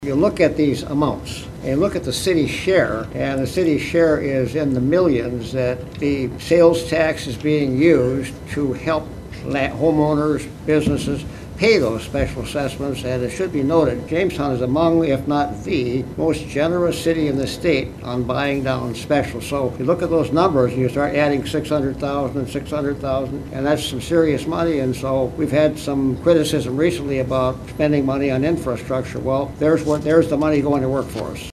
You look at these amounts and look at the city share, and the city share is in the millions that the sales tax is being used to help homeowners, businesses pay those special assessments. And it should be noted, Jamestown is among, if not the, most generous city in the state on buying down specials. So if you look at those numbers and you start adding 600,000 and 600,000, and that's some serious money. And so we've had some criticism recently about spending money on infrastructure. Well, there's the money going to work for us.